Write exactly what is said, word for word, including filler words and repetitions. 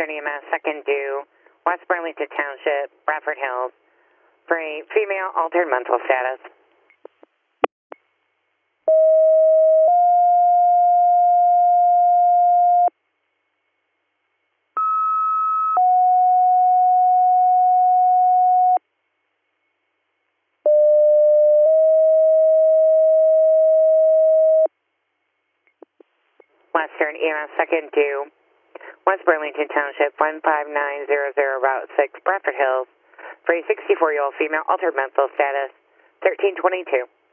Western E M S, second due, West Burlington Township, Bradford Hills, for a female altered mental status. Western E M S, second due, West Burlington Township, one five nine zero zero, Route six, Bradford Hills, for a sixty-four-year-old female altered mental status, thirteen twenty-two.